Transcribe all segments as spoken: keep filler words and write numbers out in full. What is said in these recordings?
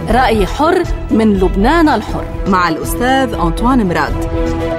رأي حر من لبنان الحر مع الأستاذ أنطوان مراد.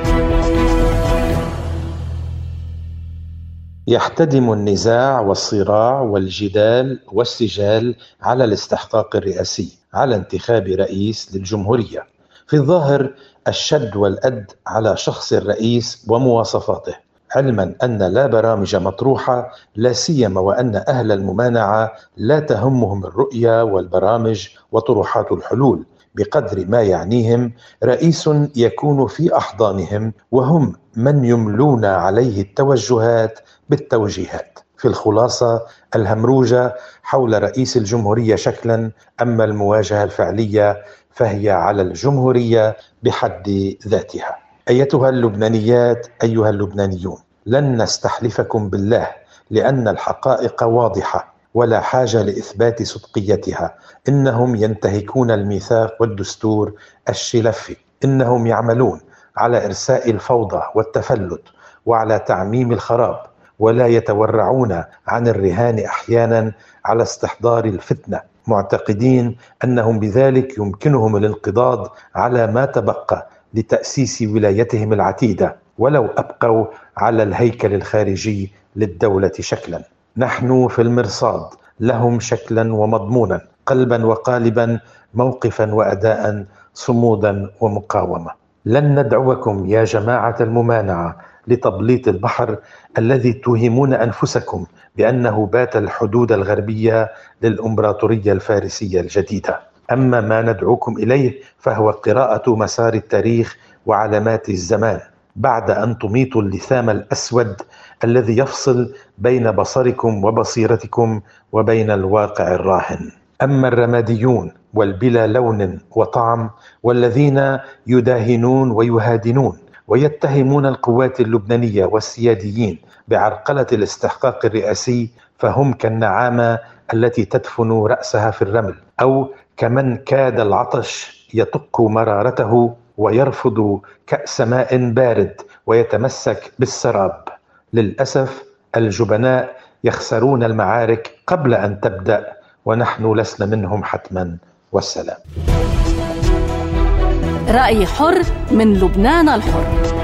يحتدم النزاع والصراع والجدال والسجال على الاستحقاق الرئاسي على انتخاب رئيس للجمهورية. في الظاهر الشد والأد على شخص الرئيس ومواصفاته، علما أن لا برامج مطروحة، لا سيما وأن أهل الممانعة لا تهمهم الرؤية والبرامج وطروحات الحلول بقدر ما يعنيهم رئيس يكون في أحضانهم وهم من يملون عليه التوجهات بالتوجيهات. في الخلاصة الهمروجة حول رئيس الجمهورية شكلا، أما المواجهة الفعلية فهي على الجمهورية بحد ذاتها. أيتها اللبنانيات، أيها اللبنانيون، لن نستحلفكم بالله لأن الحقائق واضحة ولا حاجة لإثبات صدقيتها. إنهم ينتهكون الميثاق والدستور الشلفي، إنهم يعملون على إرساء الفوضى والتفلت وعلى تعميم الخراب، ولا يتورعون عن الرهان أحيانا على استحضار الفتنة، معتقدين أنهم بذلك يمكنهم الانقضاض على ما تبقى لتأسيس ولايتهم العتيدة، ولو أبقوا على الهيكل الخارجي للدولة شكلا. نحن في المرصاد لهم شكلا ومضمونا، قلبا وقالبا، موقفا وأداء، صمودا ومقاومة. لن ندعوكم يا جماعة الممانعة لتبليط البحر الذي توهمون أنفسكم بأنه بات الحدود الغربية للإمبراطورية الفارسية الجديدة. أما ما ندعوكم إليه فهو قراءة مسار التاريخ وعلامات الزمان بعد أن تميطوا اللثام الأسود الذي يفصل بين بصركم وبصيرتكم وبين الواقع الراهن. أما الرماديون والبلا لون وطعم والذين يداهنون ويهادنون ويتهمون القوات اللبنانية والسياديين بعرقلة الاستحقاق الرئاسي، فهم كالنعامة التي تدفن رأسها في الرمل، أو كمن كاد العطش يطق مرارته ويرفض كأس ماء بارد ويتمسك بالسراب. للأسف الجبناء يخسرون المعارك قبل أن تبدأ، ونحن لسنا منهم حتما. والسلام. رأي حر من لبنان الحر.